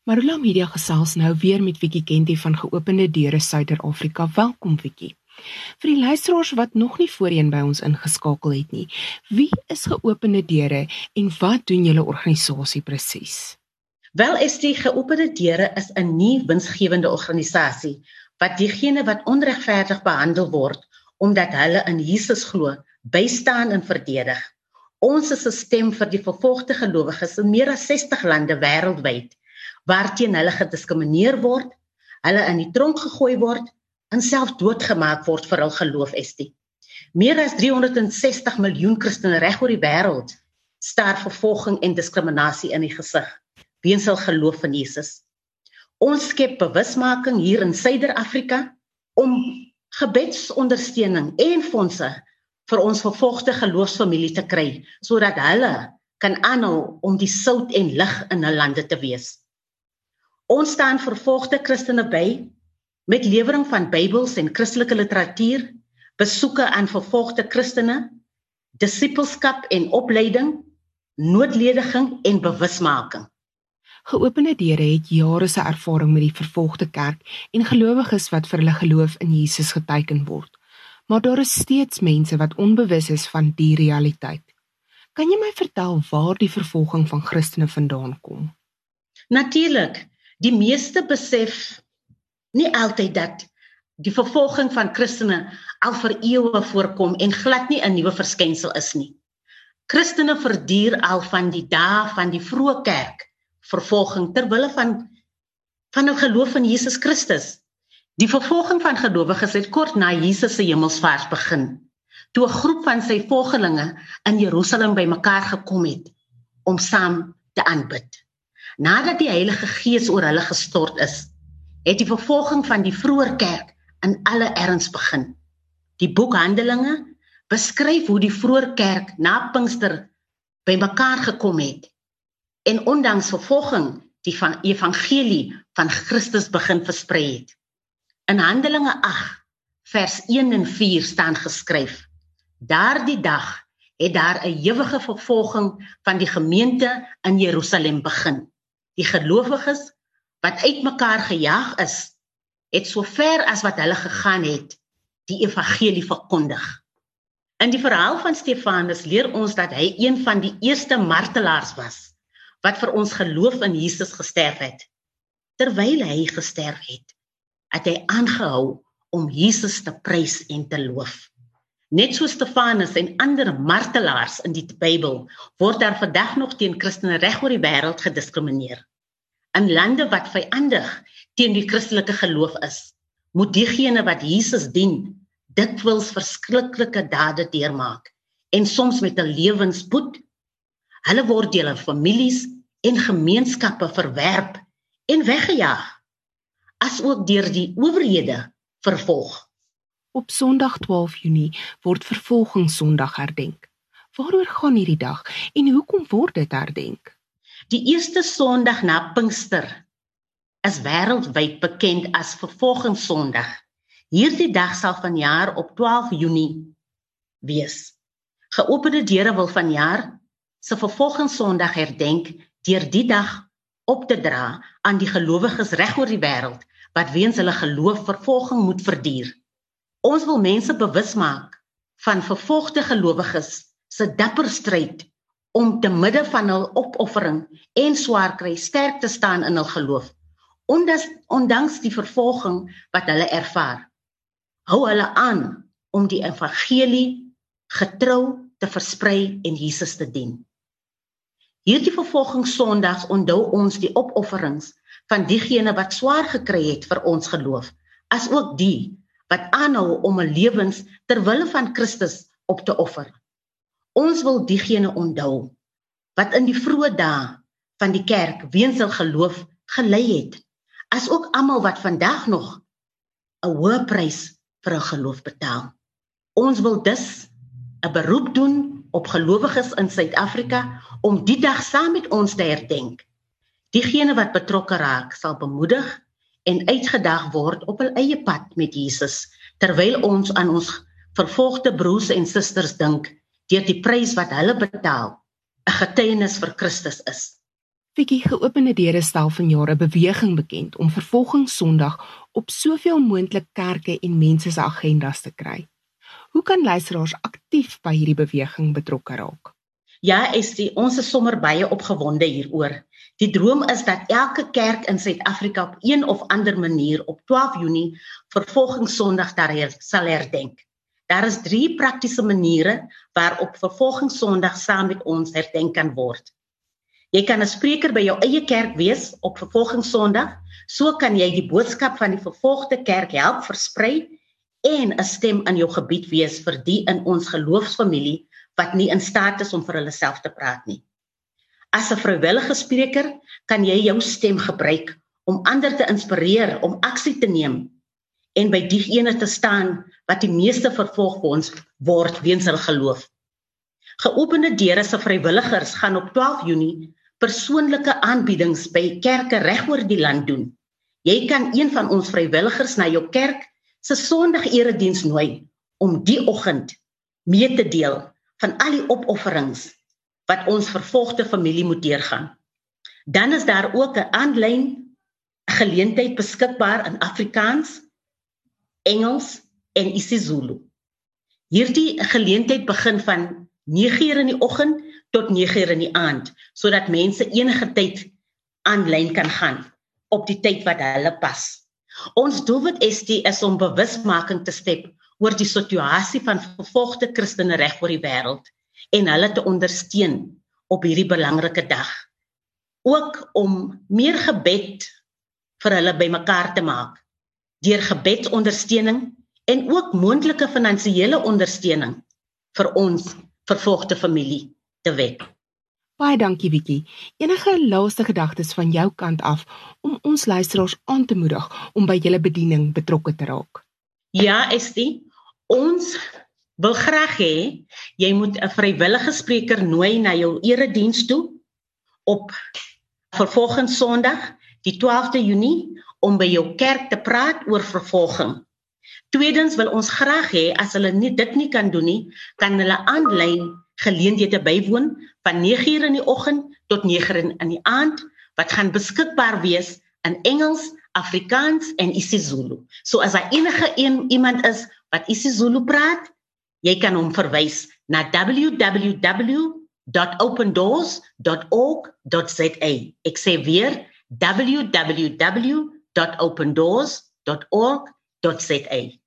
Marula Media gesels nou weer met Vicky Kenty van Geopende Deure Suider-Afrika. Welkom Vicky. Vir die luisteraars wat nog nie voorheen by ons ingeskakel het nie, wie is Geopende Deure en wat doen julle organisasie presies? Wel is die Geopende Deure is 'n nie winsgewende organisasie wat diegene wat onregverdig behandel word omdat hulle in Jesus glo, bystaan en verdedig. Ons is 'n stem vir die vervolgde gelowiges in meer as 60 lande wêreldwyd, waarteen hulle gediskrimineer word, hulle in die tronk gegooi word en self doodgemaak word vir hul geloof estie. Meer as 360 miljoen Christene reg oor die wêreld staar vervolging en diskriminasie in die gesig weens hul geloof in Jesus. Ons skep bewusmaking hier in Suider-Afrika om gebedsondersteuning en fondse vir ons vervolgde geloofsfamilie te kry, sodat hulle kan aanhou om die sout en lig in hul lande te wees. Ons staan vervolgde Christene by met lewering van Bybels en Christelike literatuur, besoeke aan vervolgde Christene, disippelskap en opleiding, noodlediging en bewusmaking. Geopende Deure het jare se ervaring met die vervolgde kerk en gelowiges wat vir hulle geloof in Jesus geteken word. Maar daar is steeds mense wat onbewus is van die realiteit. Kan jy my vertel waar die vervolging van Christene vandaan kom? Natuurlik, die meeste besef nie altyd dat die vervolging van Christene al vir eeue voorkom en glad nie 'n nuwe verskynsel is nie. Christene verduur al van die dae van die vroeë kerk vervolging ter wille van hul geloof in Jesus Christus. Die vervolging van gelowiges het kort na Jesus se hemelsvaart begin, toe 'n groep van sy volgelinge in Jerusalem bymekaar gekom het om saam te aanbid. Nadat die Heilige Gees oor hulle gestort is, het die vervolging van die vroeë kerk in alle erns begin. Die boek Handelinge beskryf hoe die vroeë kerk na Pinkster bymekaar gekom het en ondanks vervolging die van evangelie van Christus begin versprei het. In Handelinge 8, vers 1 en 4 staan geskryf: Daardie dag het daar 'n ewige vervolging van die gemeente in Jerusalem begin. Die gelowiges wat uitmekaar gejaag is, het so ver as wat hulle gegaan het, die evangelie verkondig. In die verhaal van Stefanus leer ons dat hy een van die eerste martelaars was, wat vir ons geloof in Jesus gesterf het. Terwyl hy gesterf het hy aangehou om Jesus te prys en te loof. Net so Stefanus en ander martelaars in die Bybel word daar vandag nog teen Christene reg oor die wêreld gediskrimineer. In lande wat vyandig teen die Christelike geloof is, moet diegene wat Jesus dien dikwels verskriklike dade deurmaak en soms met 'n lewensboet. Hulle word deur hulle families en gemeenskappe verwerp en weggejaag, as ook deur die owerhede vervolg. Op Sondag 12 Junie word Vervolgingssondag herdenk. Waaroor gaan hierdie dag en hoekom word dit herdenk? Die eerste Sondag na Pinkster is wêreldwyd bekend as Vervolgingssondag. Hierdie dag sal vanjaar op 12 Junie wees. Geopende Deure wil vanjaar se Vervolgingssondag herdenk deur die dag op te dra aan die gelowiges reg oor die wêreld wat weens hulle geloof vervolging moet verduur. Ons wil mense bewus maak van vervolgde gelowiges se dapper stryd om te midde van hul opoffering en swaar kry sterk te staan in hul geloof, ondanks die vervolging wat hulle ervaar. Hou hulle aan om die evangelie getrou te versprei en Jesus te dien. Hierdie Vervolgingssondags onthou ons die opofferings van diegene wat swaar gekry het vir ons geloof, as ook die wat aanhou om 'n lewens ter wille van Christus op te offer. Ons wil diegene onthou wat in die vroeë dae van die kerk weens hul geloof gelei het, as ook almal wat vandag nog 'n hoë prys vir hul geloof betaal. Ons wil dus 'n beroep doen op gelowiges in Suid-Afrika om die dag saam met ons te herdenk. Diegene wat betrokke raak sal bemoedig en uitgedaag word op hul eie pad met Jesus, terwyl ons aan ons vervolgde broers en susters dink, deur die prys wat hulle betaal, 'n getuienis vir Christus is. Vicky, Geopende Deure stel vanjaar 'n beweging bekend om Vervolgingssondag op soveel moontlik kerke en mense se agendas te kry. Hoe kan luisteraars aktief by hierdie beweging betrokke raak? Ja, ons is sommer baie opgewonde hieroor. Die droom is dat elke kerk in Suid-Afrika op een of ander manier op 12 Junie Vervolgingssondag sal herdenk. Daar is 3 praktiese maniere waarop Vervolgingssondag saam met ons herdenk kan word. Jy kan 'n spreker by jou eie kerk wees op Vervolgingssondag, so kan jy die boodskap van die vervolgde kerk help versprei en 'n stem in jou gebied wees vir die in ons geloofsfamilie wat nie in staat is om vir hulle self te praat nie. As 'n vrywillige spreker kan jy jou stem gebruik om ander te inspireer om aksie te neem en by diegene te staan wat die meeste vervolg word weens hulle geloof. Geopende Deure se vrywilligers gaan op 12 Junie persoonlike aanbiedings by kerke reg oor die land doen. Jy kan een van ons vrywilligers na jou kerk se Sondag-erediens nooi om die oggend mee te deel van al die opofferings wat ons vervolgde familie moet deurgaan. Dan is daar ook 'n aanlyn geleentheid beskikbaar in Afrikaans, Engels en isiZulu. Hierdie geleentheid begin van 9:00 in die oggend tot 9:00 in die aand, sodat mense enige tyd aanlyn kan gaan op die tyd wat hulle pas. Ons doelwit is om bewusmaking te skep oor die situasie van vervolgde Christene reg oor die wêreld en hulle te ondersteun op hierdie belangrike dag. Ook om meer gebed vir hulle bymekaar te maak, deur gebedsondersteuning en ook moontlike finansiële ondersteuning vir ons vervolgde familie te wek. Baie dankie, Vicky. Enige laaste gedagtes van jou kant af om ons luisteraars aan te moedig om by julle bediening betrokke te raak? Ja, Estie, ons wil graag hê jy moet 'n vrywillige spreker nooi na jou erediens toe op Vervolgingssondag, die 12de Junie, om by jou kerk te praat oor vervolging. Tweedens wil ons graag hê as hulle dit nie kan doen nie, kan hulle aanlyn geleenthede bywoon van 9:00 in die oggend tot 9:00 in die aand, wat gaan beskikbaar wees in Engels, Afrikaans en isiZulu. So as daar enige iemand is wat isiZulu praat, jy kan hom verwys na www.opendoors.org.za. Ek sê weer www.opendoors.org.za.